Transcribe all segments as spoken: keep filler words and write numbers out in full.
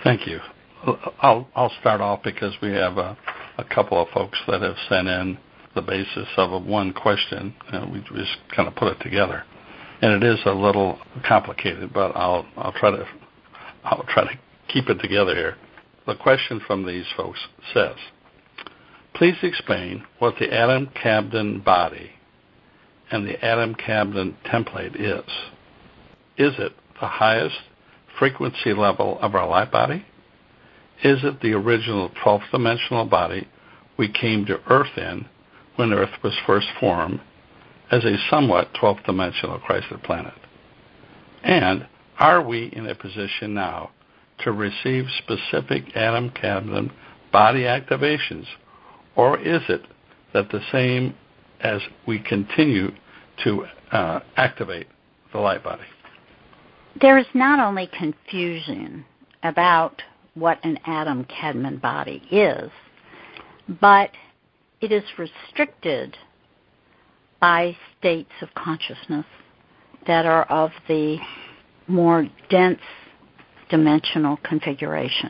Thank you. I'll I'll start off because we have a, a couple of folks that have sent in the basis of a one question, and we just kind of put it together. And it is a little complicated, but I'll I'll try to I'll try to keep it together here. The question from these folks says, please explain what the Adam-Cadman body and the Adam-Cadman template is. Is it the highest frequency level of our light body? Is it the original twelfth dimensional body we came to Earth in when Earth was first formed as a somewhat twelfth dimensional Chrysler planet? And are we in a position now to receive specific Adam-Cadman body activations, or is it that the same as we continue to uh, activate the light body? There is not only confusion about what an Adam-Cadman body is, but it is restricted by states of consciousness that are of the more dense dimensional configuration.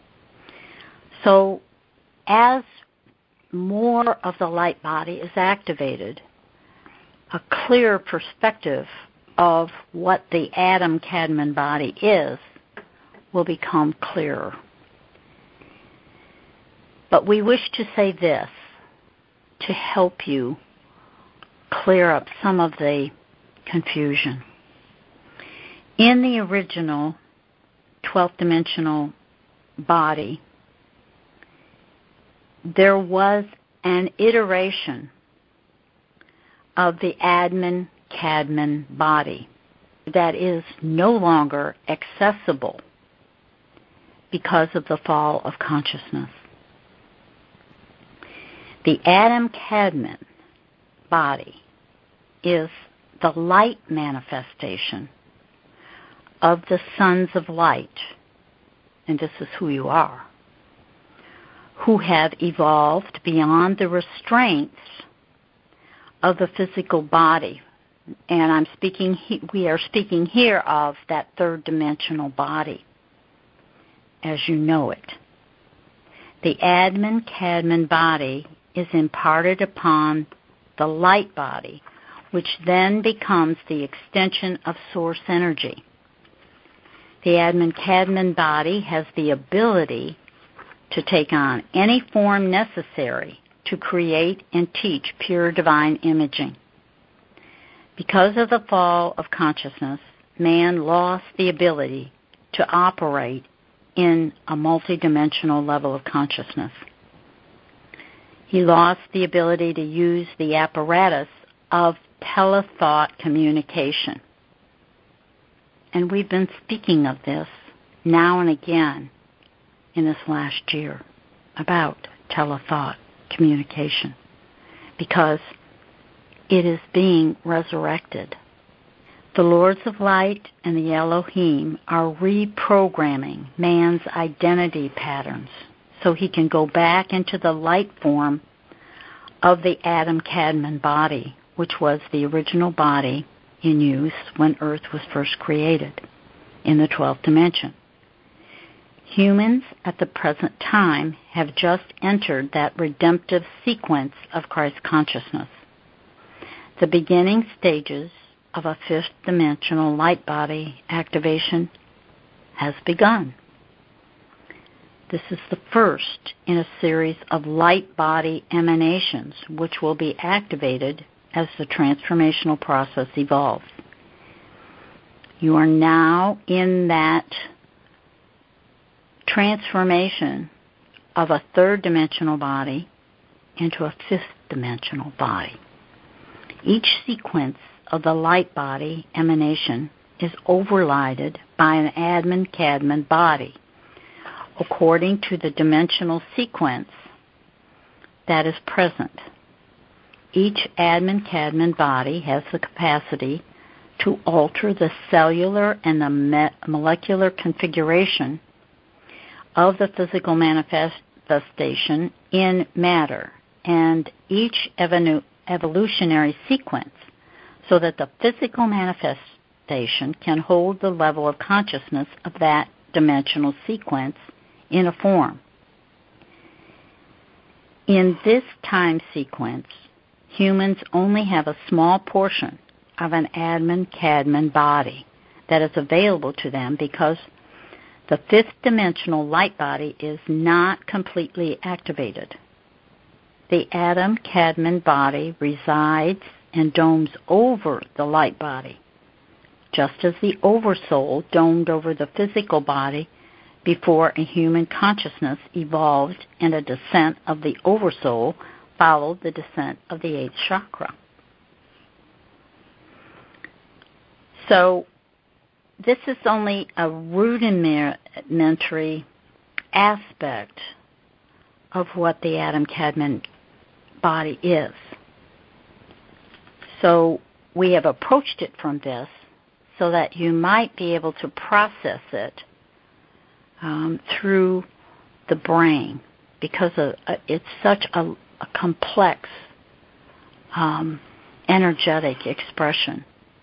So as more of the light body is activated, a clear perspective of what the Adam-Cadman body is will become clearer. But we wish to say this to help you clear up some of the confusion. In the original twelfth dimensional body, there was an iteration of the Adam-Cadman body that is no longer accessible because of the fall of consciousness. The Adam-Cadman body is the light manifestation of the sons of light, and this is who you are, who have evolved beyond the restraints of the physical body. And I'm speaking, we are speaking here of that third dimensional body as you know it. The Adam-Cadman body is imparted upon the light body, which then becomes the extension of source energy. The Adam-Cadman body has the ability to take on any form necessary to create and teach pure divine imaging. Because of the fall of consciousness, man lost the ability to operate in a multidimensional level of consciousness. He lost the ability to use the apparatus of telethought communication. And we've been speaking of this now and again in this last year about telethought communication because it is being resurrected. The Lords of Light and the Elohim are reprogramming man's identity patterns so he can go back into the light form of the Adam-Cadman body, which was the original body in use when Earth was first created in the twelfth dimension. Humans at the present time have just entered that redemptive sequence of Christ consciousness. The beginning stages of a fifth dimensional light body activation has begun. This is the first in a series of light body emanations which will be activated as the transformational process evolves. You are now in that transformation of a third dimensional body into a fifth dimensional body. Each sequence of the light body emanation is overlighted by an Adam-Cadman body according to the dimensional sequence that is present. Each Adam-Cadman body has the capacity to alter the cellular and the me- molecular configuration of the physical manifestation in matter, and each evolu- evolutionary sequence so that the physical manifestation can hold the level of consciousness of that dimensional sequence in a form. In this time sequence, humans only have a small portion of an Atman-Kadmon body that is available to them because the fifth dimensional light body is not completely activated. The Atman-Kadmon body resides and domes over the light body, just as the Oversoul domed over the physical body before a human consciousness evolved and a descent of the Oversoul followed the descent of the eighth chakra. So this is only a rudimentary aspect of what the Atman-Kadmon body is. So we have approached it from this so that you might be able to process it um, through the brain, because of, uh, it's such a, a complex, um, energetic expression.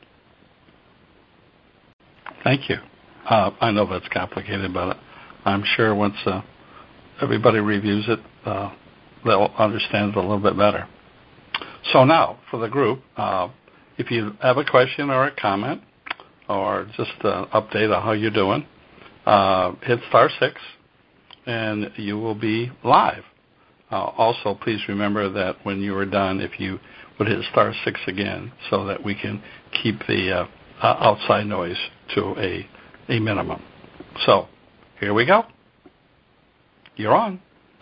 Thank you. Uh, I know that's complicated, but I'm sure once uh, everybody reviews it, uh, they'll understand it a little bit better. So now, for the group, uh, if you have a question or a comment or just an update on how you're doing, uh, hit star six, and you will be live. Uh, also, please remember that when you are done, if you would hit star six again so that we can keep the uh, uh, outside noise to a, a minimum. So, here we go. You're on.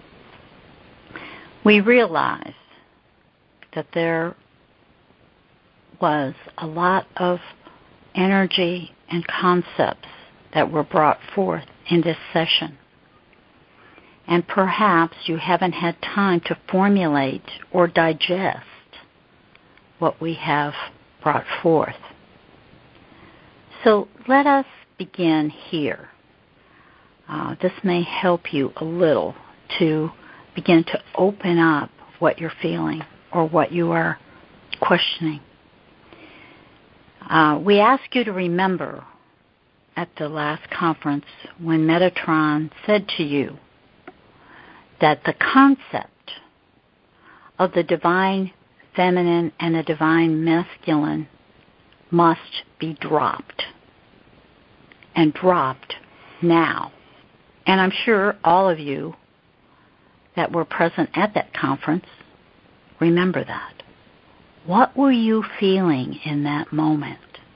We realize that there was a lot of energy and concepts that were brought forth in this session. And perhaps you haven't had time to formulate or digest what we have brought forth. So let us begin here. Uh, this may help you a little to begin to open up what you're feeling or what you are questioning. Uh, we ask you to remember at the last conference when Metatron said to you that the concept of the divine feminine and the divine masculine must be dropped, and dropped now. And I'm sure all of you that were present at that conference remember that. What were you feeling in that moment?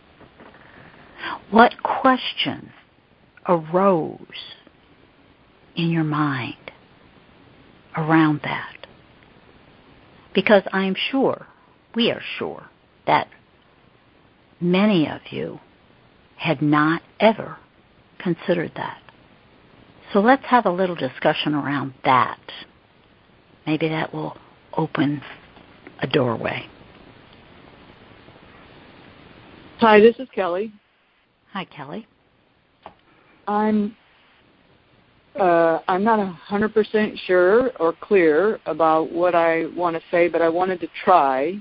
What question arose in your mind around that? Because I'm sure, we are sure, that many of you had not ever considered that. So let's have a little discussion around that. Maybe that will open a doorway. Hi, this is Kelly. Hi, Kelly. I'm uh, I'm not one hundred percent sure or clear about what I want to say, but I wanted to try.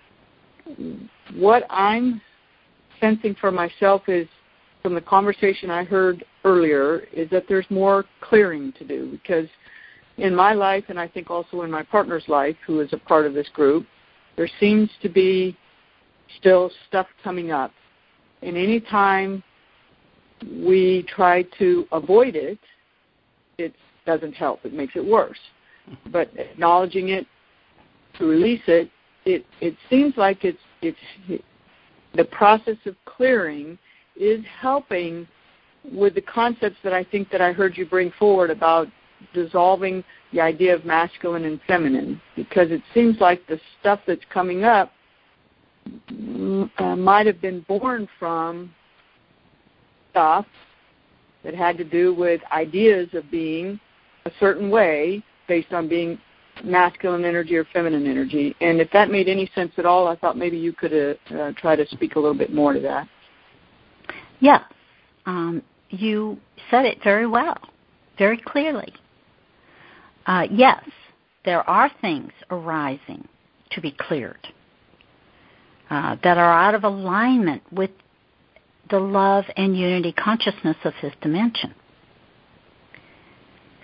What I'm sensing for myself is, from the conversation I heard earlier, is that there's more clearing to do, because in my life, and I think also in my partner's life, who is a part of this group, there seems to be still stuff coming up. And any time we try to avoid it, it doesn't help. It makes it worse. But acknowledging it, to release it, it, it seems like it's, it's the process of clearing is helping with the concepts that I think that I heard you bring forward about dissolving the idea of masculine and feminine, because it seems like the stuff that's coming up uh, might have been born from stuff that had to do with ideas of being a certain way based on being masculine energy or feminine energy. And if that made any sense at all, I thought maybe you could uh, uh, try to speak a little bit more to that. Yes, um, you said it very well, very clearly. Uh, yes, there are things arising to be cleared uh, that are out of alignment with the love and unity consciousness of fifth dimension.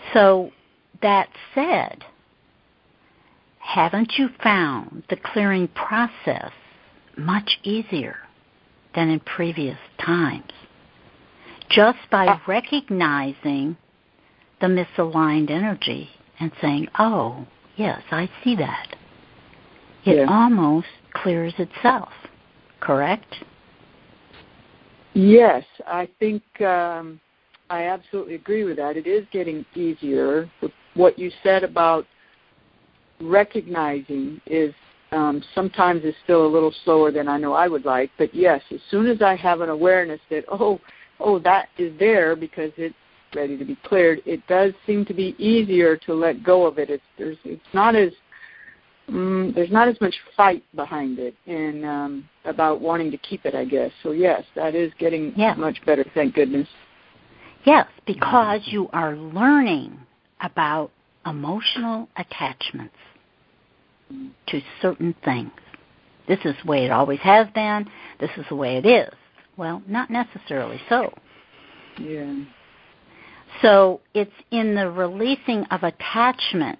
So that said, haven't you found the clearing process much easier than in previous times? Just by recognizing the misaligned energy and saying, oh, yes, I see that. It yeah. almost clears itself, correct? Yes, I think um, I absolutely agree with that. It is getting easier. What you said about recognizing is um, sometimes is still a little slower than I know I would like. But yes, as soon as I have an awareness that, oh, oh, that is there because it's ready to be cleared, it does seem to be easier to let go of it. It's, there's, it's not as Mm, there's not as much fight behind it and um, about wanting to keep it, I guess. So, yes, that is getting yeah. much better, thank goodness. Yes, because you are learning about emotional attachments to certain things. This is the way it always has been. This is the way it is. Well, not necessarily so. Yeah. So it's in the releasing of attachment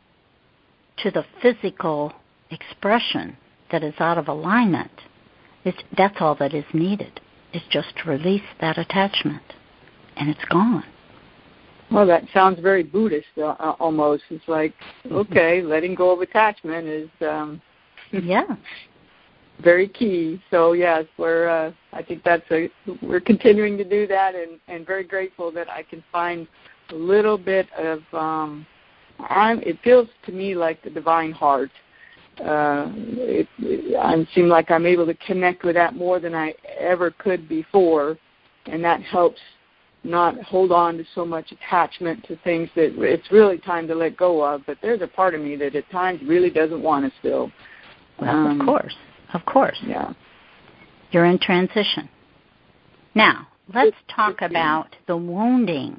to the physical expression that is out of alignment. It's, that's all that is needed, is just to release that attachment, and it's gone. Well, that sounds very Buddhist uh, almost. It's like, okay, letting go of attachment is um, yeah, very key. So, yes, we're, uh, I think that's a, we're continuing to do that and, and very grateful that I can find a little bit of um, I'm, it feels to me like the divine heart. Uh, it, it, I seem like I'm able to connect with that more than I ever could before, and that helps not hold on to so much attachment to things that it's really time to let go of. But there's a part of me that at times really doesn't want to still. Well, um, of course, of course. Yeah. You're in transition. Now, let's talk about the wounding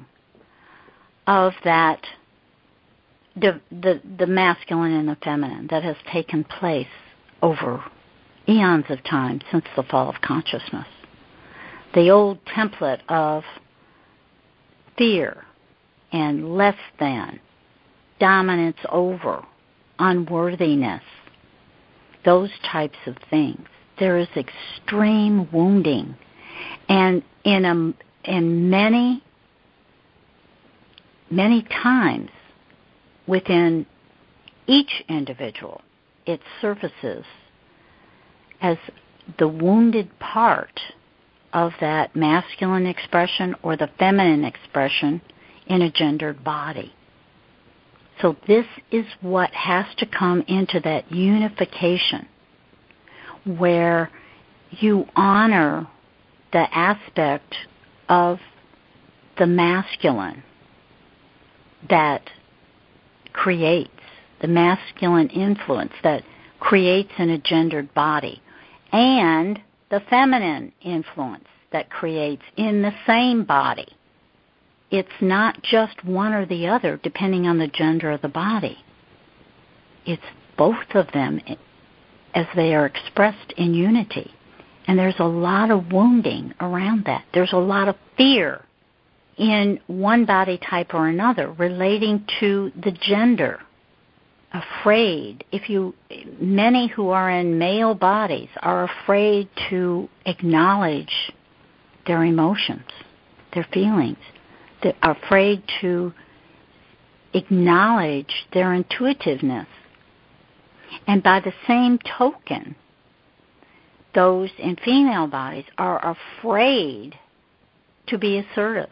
of that The, the the masculine and the feminine that has taken place over eons of time since the fall of consciousness. The old template of fear and less than, dominance over, unworthiness, those types of things. There is extreme wounding. And in a, in many, many times, within each individual, it surfaces as the wounded part of that masculine expression or the feminine expression in a gendered body. So this is what has to come into that unification where you honor the aspect of the masculine that creates, the masculine influence that creates in a gendered body, and the feminine influence that creates in the same body. It's not just one or the other depending on the gender of the body. It's both of them as they are expressed in unity. And there's a lot of wounding around that. There's a lot of fear in one body type or another relating to the gender. Afraid. If you, many who are in male bodies are afraid to acknowledge their emotions, their feelings. They're afraid to acknowledge their intuitiveness. And by the same token, those in female bodies are afraid to be assertive,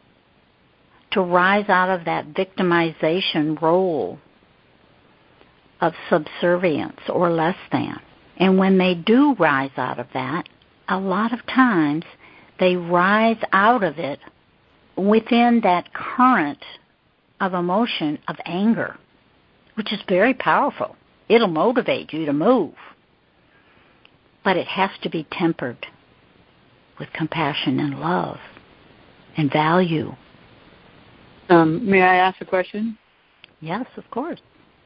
to rise out of that victimization role of subservience or less than. And when they do rise out of that, a lot of times they rise out of it within that current of emotion of anger, which is very powerful. It'll motivate you to move. But it has to be tempered with compassion and love and value. Um, may I ask a question? Yes, of course.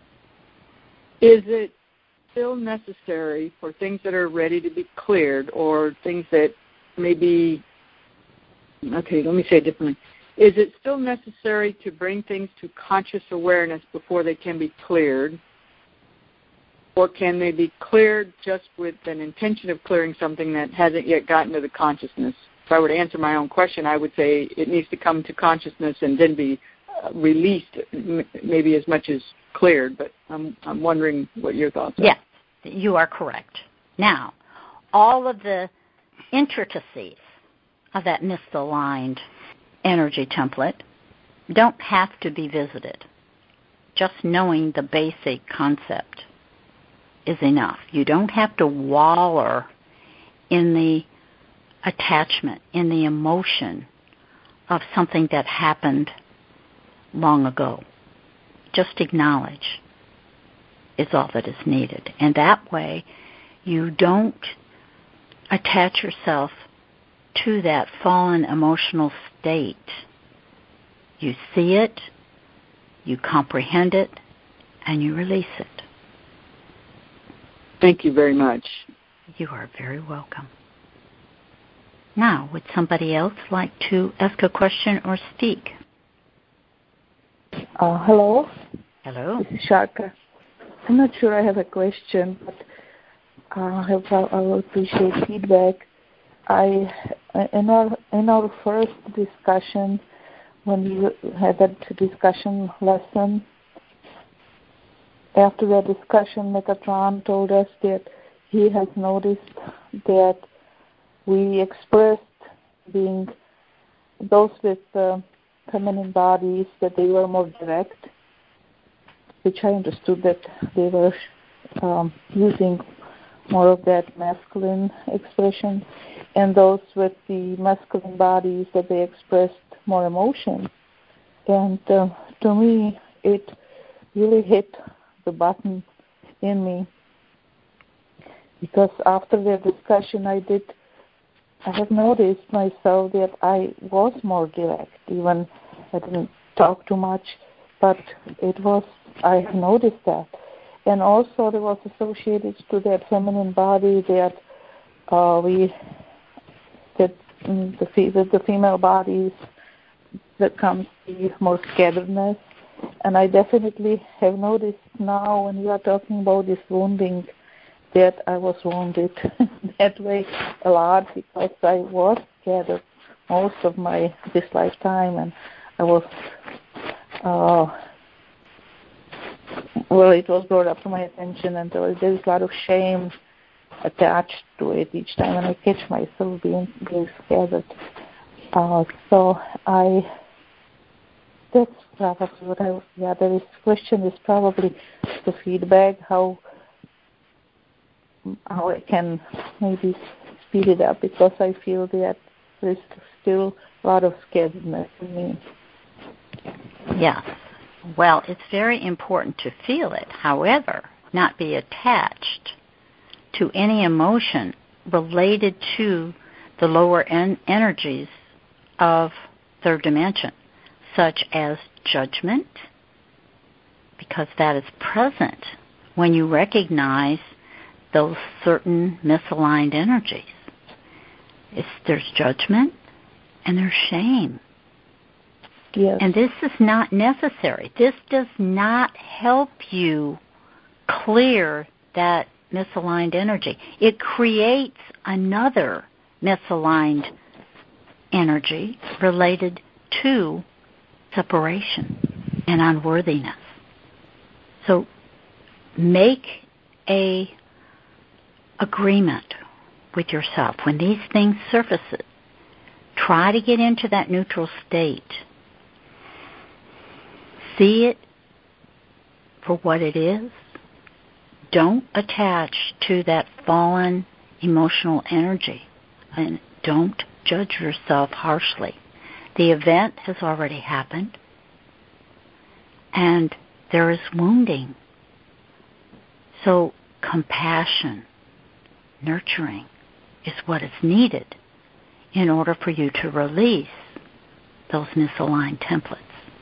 Is it still necessary for things that are ready to be cleared or things that maybe, okay, let me say it differently. is it still necessary to bring things to conscious awareness before they can be cleared? Or can they be cleared just with an intention of clearing something that hasn't yet gotten to the consciousness? If I were to answer my own question, I would say it needs to come to consciousness and then be uh, released, m- maybe as much as cleared. But I'm, I'm wondering what your thoughts are. Yes, you are correct. Now, all of the intricacies of that misaligned energy template don't have to be visited. Just knowing the basic concept is enough. You don't have to wallow in the attachment, in the emotion of something that happened long ago. Just acknowledge is all that is needed. And that way, you don't attach yourself to that fallen emotional state. You see it, you comprehend it, and you release it. Thank you very much. You are very welcome. Now, would somebody else like to ask a question or speak? Uh, hello. Hello. This is Sharka. I'm not sure I have a question, but uh, I, I will appreciate feedback. I in our in our first discussion, when we had that discussion lesson, after that discussion, Metatron told us that he has noticed that we expressed being those with uh, feminine bodies, that they were more direct, which I understood that they were um, using more of that masculine expression, and those with the masculine bodies, that they expressed more emotion. And uh, to me, it really hit the button in me, because after the discussion I did, I have noticed myself that I was more direct. Even I didn't talk too much, but it was, I have noticed that. And also there was associated to that feminine body that uh, we, that mm, the, the female bodies, that comes the more scatteredness. And I definitely have noticed now when you are talking about this wounding, that I was wounded that way a lot, because I was scattered most of my this lifetime, and I was uh, well, it was brought up to my attention, and there was, there was a lot of shame attached to it each time when I catch myself being being scattered. Uh, so I that's probably what I yeah. The question is probably the feedback, how. how I can maybe speed it up, because I feel that there's still a lot of scaredness in me. Yes. Well, it's very important to feel it. However, not be attached to any emotion related to the lower en- energies of third dimension, such as judgment, because that is present when you recognize those certain misaligned energies. It's, there's judgment and there's shame. Yes. And this is not necessary. This does not help you clear that misaligned energy. It creates another misaligned energy related to separation and unworthiness. So make a agreement with yourself. When these things surface, try to get into that neutral state. See it for what it is. Don't attach to that fallen emotional energy, and don't judge yourself harshly. The event has already happened, and there is wounding. So compassion, nurturing is what is needed in order for you to release those misaligned templates.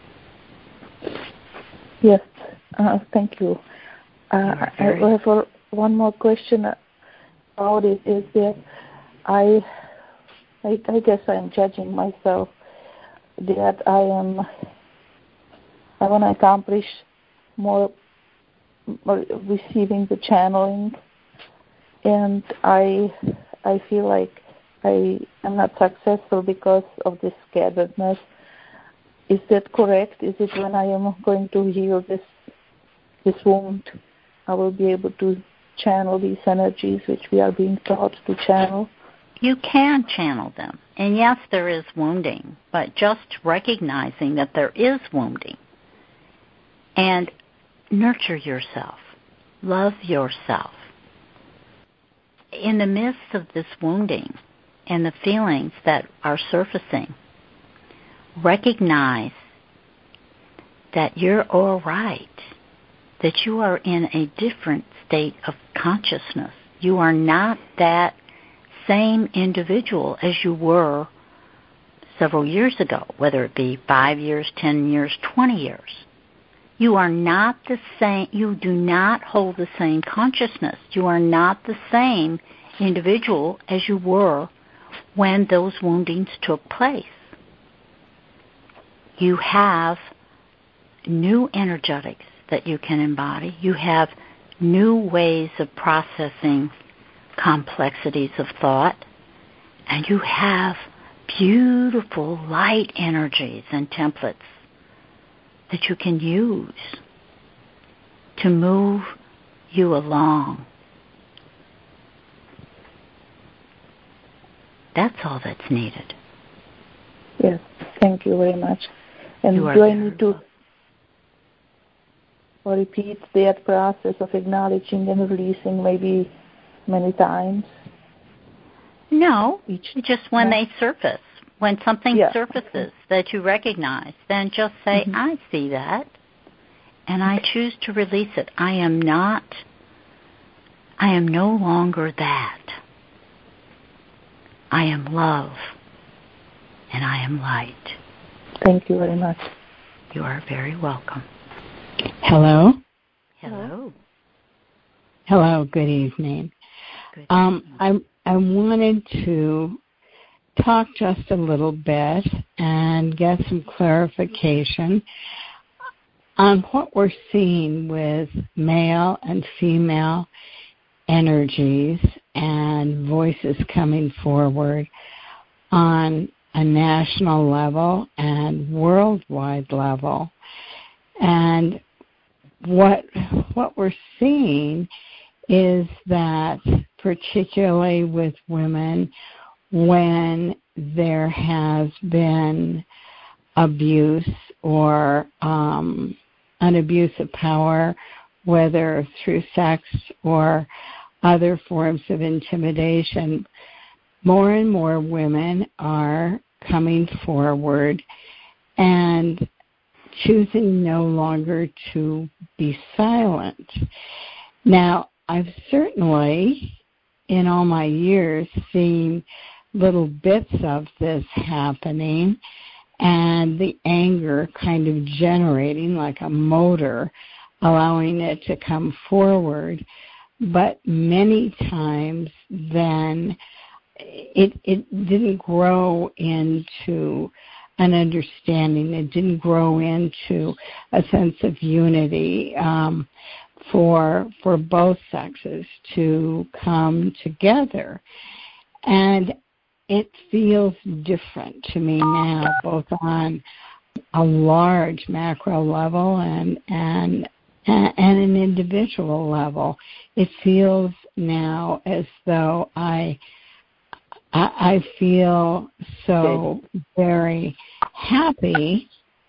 Yes, uh, thank you. Uh, very... I have one more question about it, is that I, I, I guess I'm judging myself that I am, I want to accomplish more, more receiving the channeling, and I, I feel like I am not successful because of this scatteredness. Is that correct? Is it when I am going to heal this this wound, I will be able to channel these energies which we are being taught to channel? You can channel them. And yes, there is wounding, but just recognizing that there is wounding and nurture yourself, love yourself. In the midst of this wounding and the feelings that are surfacing, recognize that you're all right, that you are in a different state of consciousness. You are not that same individual as you were several years ago, whether it be five years, ten years, twenty years. You are not the same, you do not hold the same consciousness. You are not the same individual as you were when those woundings took place. You have new energetics that you can embody. You have new ways of processing complexities of thought. And you have beautiful light energies and templates that you can use to move you along. That's all that's needed. Yes, thank you very much. And You are do I very need to repeat that process of acknowledging and releasing maybe many times? No, Each, just when no? they surface. When something Yeah. surfaces that you recognize, then just say, Mm-hmm. I see that, and I choose to release it. I am not, I am no longer that. I am love, and I am light. Thank you very much. You are very welcome. Hello? Hello. Hello, good evening. Good Um, evening. I, I wanted to talk just a little bit and get some clarification on what we're seeing with male and female energies and voices coming forward on a national level and worldwide level. And what what we're seeing is that particularly with women, when there has been abuse or um, an abuse of power, whether through sex or other forms of intimidation, more and more women are coming forward and choosing no longer to be silent. Now, I've certainly, in all my years, seen little bits of this happening and the anger kind of generating like a motor, allowing it to come forward. But many times then it it didn't grow into an understanding. It didn't grow into a sense of unity um, for for both sexes to come together. And it feels different to me now, both on a large macro level and and and an individual level. It feels now as though I I feel so very happy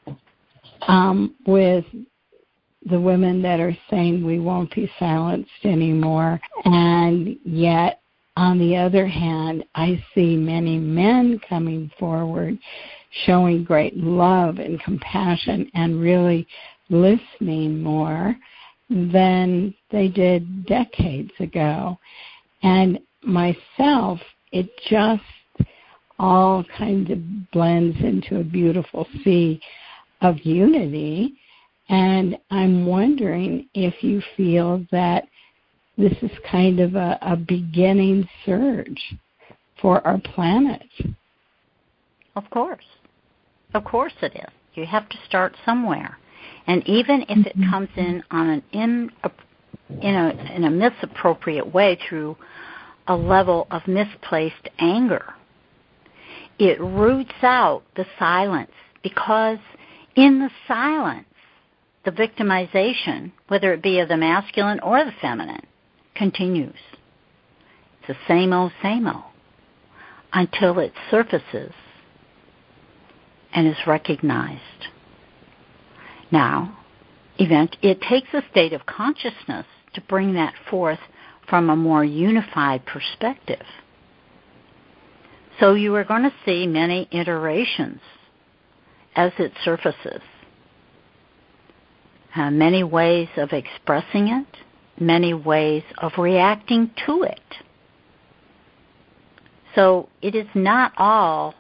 um, with the women that are saying we won't be silenced anymore, and yet on the other hand, I see many men coming forward showing great love and compassion and really listening more than they did decades ago. And myself, it just all kind of blends into a beautiful sea of unity. And I'm wondering if you feel that this is kind of a, a beginning surge for our planet. Of course. Of course it is. You have to start somewhere. And even if it comes in on an in, in a in a misappropriate way through a level of misplaced anger, it roots out the silence, because in the silence, the victimization, whether it be of the masculine or the feminine, continues. It's the same old, same old, until it surfaces and is recognized. Now, event, it takes a state of consciousness to bring that forth from a more unified perspective. So you are going to see many iterations as it surfaces. Uh, many ways of expressing it, many ways of reacting to it. So it is not all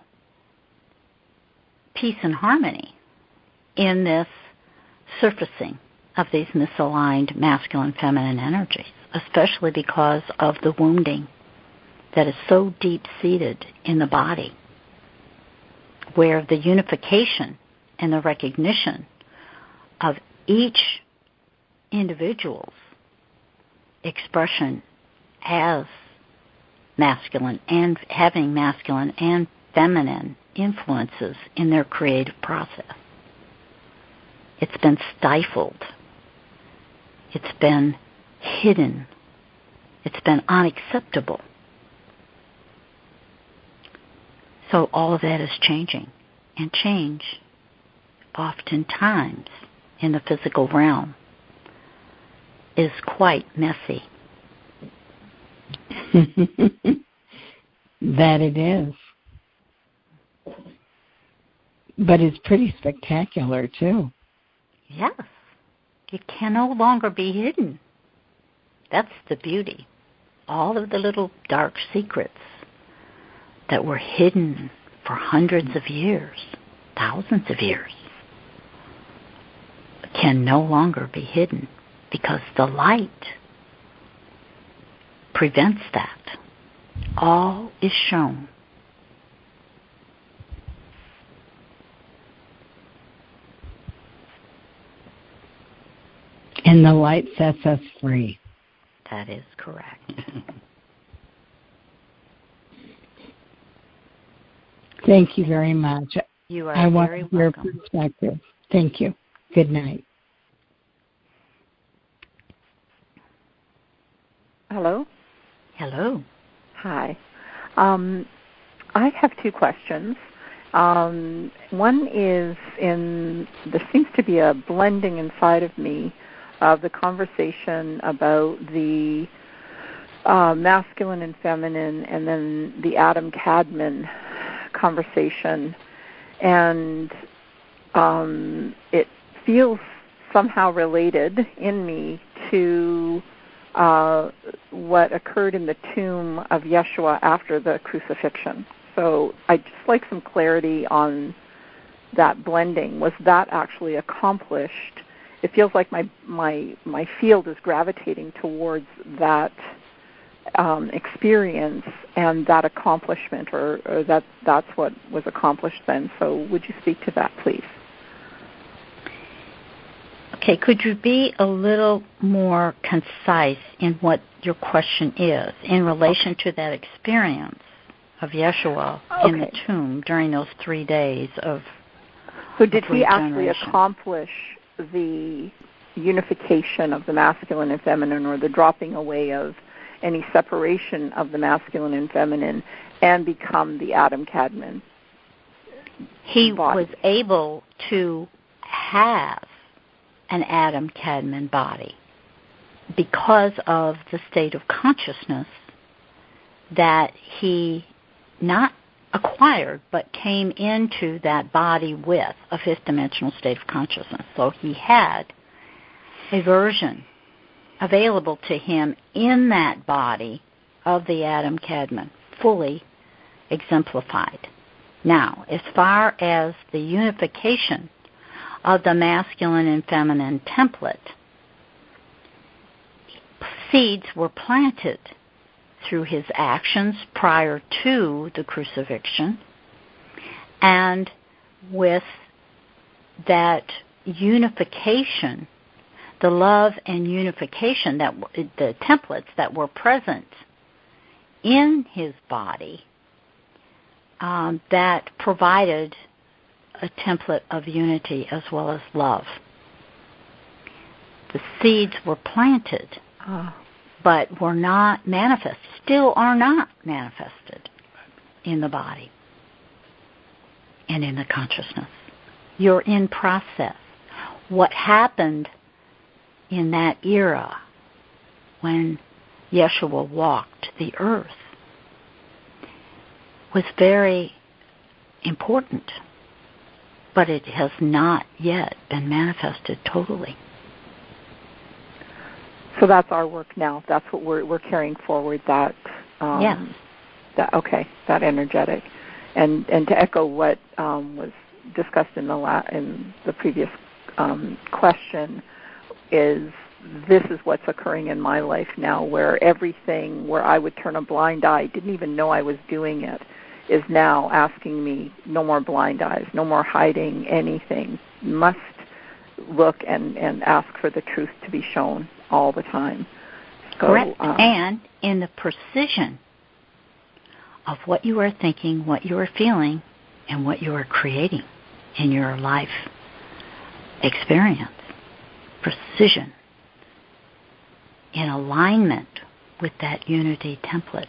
peace and harmony in this surfacing of these misaligned masculine feminine energies, especially because of the wounding that is so deep-seated in the body, where the unification and the recognition of each individual's expression as masculine and having masculine and feminine influences in their creative process. It's been stifled. It's been hidden. It's been unacceptable. So all of that is changing. And change, oftentimes, in the physical realm, is quite messy. That it is. But it's pretty spectacular, too. Yes. It can no longer be hidden. That's the beauty. All of the little dark secrets that were hidden for hundreds of years, thousands of years, can no longer be hidden, because the light prevents that. All is shown. And the light sets us free. That is correct. Thank you very much. You are I very want your welcome. perspective. Thank you. Good night. Hello? Hello. Hi. Um, I have two questions. Um, one is in, there seems to be a blending inside of me of the conversation about the uh, masculine and feminine, and then the Adam Cadman conversation. And um, it feels somehow related in me to uh, what occurred in the tomb of Yeshua after the crucifixion. So I'd just like some clarity on that blending. Was that actually accomplished? It feels like my my my field is gravitating towards that um, experience and that accomplishment, or, or that that's what was accomplished then. So would you speak to that, please? Okay, could you be a little more concise in what your question is in relation to that experience of Yeshua okay. in the tomb during those three days of So did of he actually accomplish the unification of the masculine and feminine, or the dropping away of any separation of the masculine and feminine, and become the Adam Cadman? He body? was able to have an Adam Cadman body because of the state of consciousness that he not acquired, but came into that body with a fifth dimensional state of consciousness. So he had a version available to him in that body of the Adam Cadman, fully exemplified. Now, as far as the unification of the masculine and feminine template, seeds were planted through his actions prior to the crucifixion, and with that unification, the love and unification, that the templates that were present in his body, um, that provided a template of unity as well as love. The seeds were planted, oh. but were not manifested, still are not manifested in the body and in the consciousness. You're in process. What happened in that era when Yeshua walked the earth was very important, but it has not yet been manifested totally. So that's our work now. That's what we're we're carrying forward. That um, yes. That okay. That energetic, and and to echo what um, was discussed in the la- in the previous um, question, is this is what's occurring in my life now, where everything where I would turn a blind eye, didn't even know I was doing it, is now asking me, no more blind eyes, no more hiding anything. Must look and, and ask for the truth to be shown all the time. So, correct. Um, and in the precision of what you are thinking, what you are feeling, and what you are creating in your life experience. Precision. In alignment with that unity template.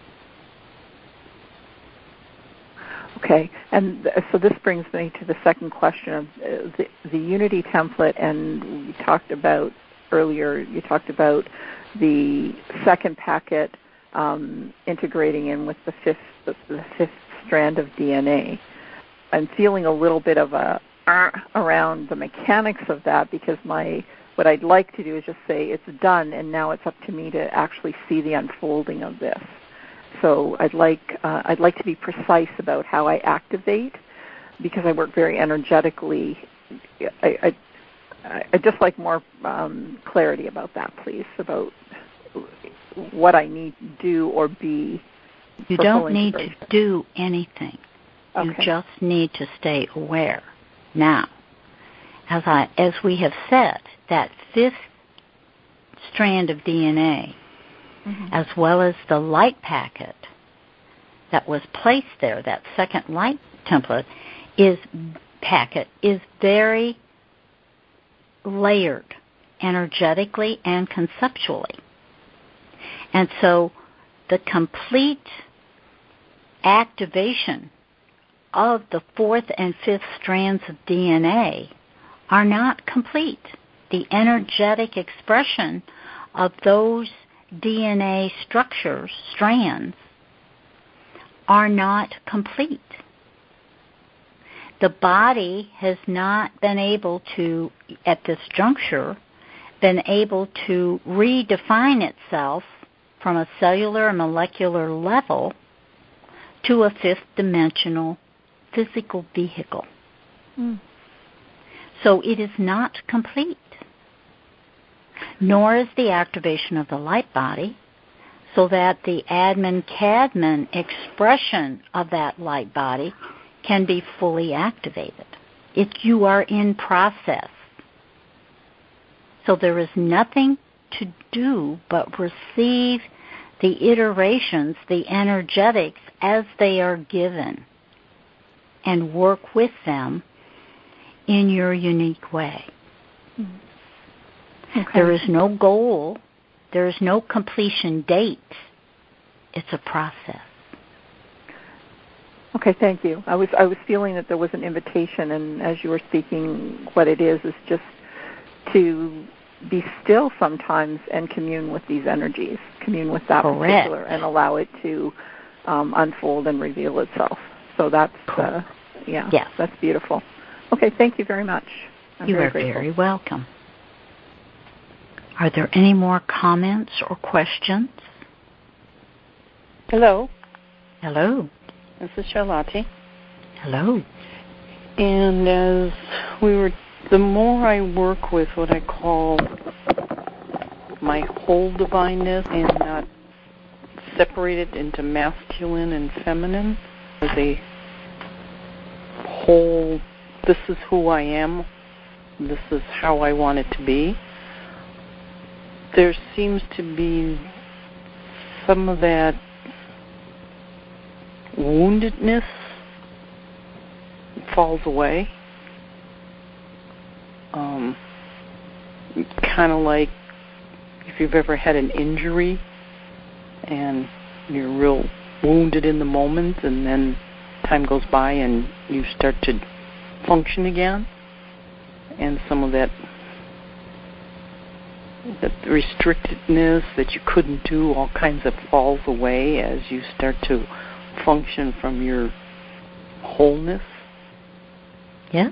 Okay, and th- so this brings me to the second question of uh, the, the unity template, and we talked about earlier, you talked about the second packet um, integrating in with the fifth, the, the fifth strand of D N A. I'm feeling a little bit of a uh, around the mechanics of that, because my what I'd like to do is just say it's done, and now it's up to me to actually see the unfolding of this. So I'd like uh, I'd like to be precise about how I activate, because I work very energetically. I, I, I just like more um, clarity about that, please, about what I need to do or be. You don't need to do anything. Okay. You just need to stay aware. Now, as I as we have said, that fifth strand of D N A, mm-hmm. as well as the light packet that was placed there, that second light template is packet is very layered energetically and conceptually. And so the complete activation of the fourth and fifth strands of D N A are not complete. The energetic expression of those D N A structures, strands, are not complete. The body has not been able to, at this juncture, been able to redefine itself from a cellular and molecular level to a fifth dimensional physical vehicle. Mm. So it is not complete, nor is the activation of the light body, so that the Admin-Cadman expression of that light body can be fully activated. If you are in process. So there is nothing to do but receive the iterations, the energetics, as they are given, and work with them in your unique way. Okay. There is no goal. There is no completion date. It's a process. Okay, thank you. I was I was feeling that there was an invitation, and as you were speaking, what it is is just to be still sometimes and commune with these energies, commune with that Correct. particular, and allow it to um, unfold and reveal itself. So that's uh, yeah, yes. that's beautiful. Okay, thank you very much. I'm you very are grateful. very welcome. Are there any more comments or questions? Hello. Hello. This is Charlotte. Hello. And as we were, the more I work with what I call my whole divineness and not separate it into masculine and feminine as a whole, this is who I am, this is how I want it to be, there seems to be some of that woundedness falls away. Um, kind of like if you've ever had an injury and you're real wounded in the moment, and then time goes by and you start to function again, and some of that that restrictedness that you couldn't do all kinds of falls away as you start to function from your wholeness. Yeah.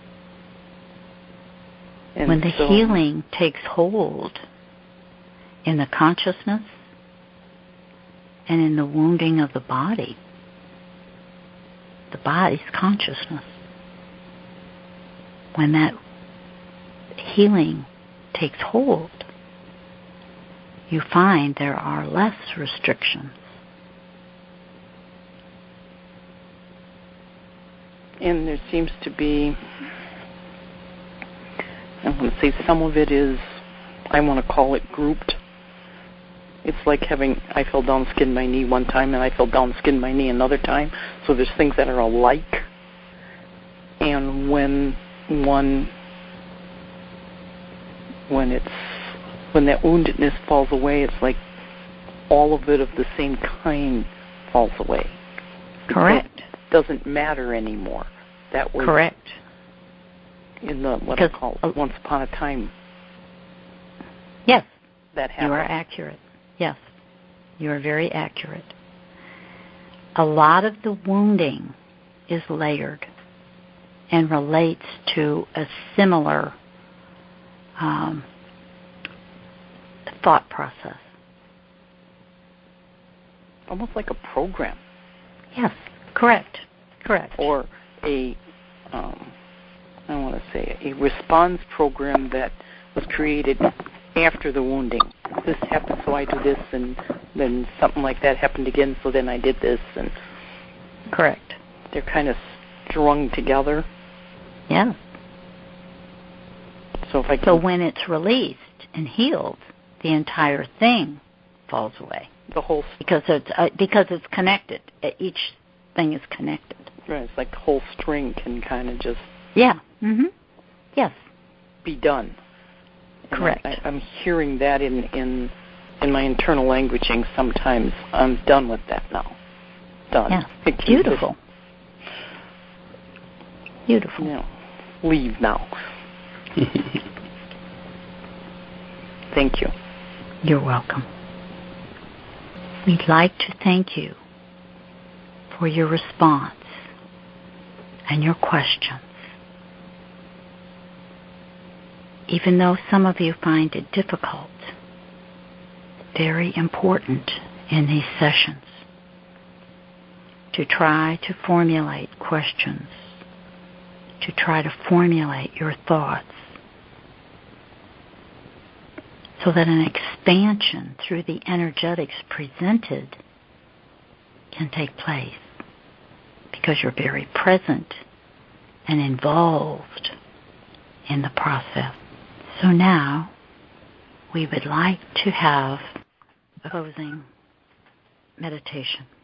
And when the so, healing takes hold in the consciousness and in the wounding of the body, the body's consciousness, when that healing takes hold, you find there are less restrictions. And there seems to be, I want to say some of it is, I want to call it grouped. It's like having, I fell down, skinned my knee one time, and I fell down, skinned my knee another time. So there's things that are alike. And when one, when it's, when that woundedness falls away, it's like all of it of the same kind falls away. Correct. It doesn't matter anymore. That was correct. In the what I call uh, once upon a time. Yes, that happened. You are accurate. Yes, you are very accurate. A lot of the wounding is layered and relates to a similar um, thought process. Almost like a program. Yes, correct, correct. Or a, um, I want to say, a response program that was created after the wounding. This happened, so I do this, and then something like that happened again, so then I did this. And correct. They're kind of strung together. Yeah. So if I can, so when it's released and healed, the entire thing falls away. The whole because it's uh, because it's connected. Each thing is connected. Right. It's like the whole string can kind of just yeah. Mhm. Yes. Be done. And correct. I, I, I'm hearing that in in in my internal languaging. Sometimes I'm done with that now. Done. Yeah. Beautiful. Beautiful. You know, leave now. Thank you. You're welcome. We'd like to thank you for your response and your questions. Even though some of you find it difficult, very important in these sessions to try to formulate questions, to try to formulate your thoughts, so that an expansion through the energetics presented can take place, because you're very present and involved in the process. So now we would like to have a closing meditation.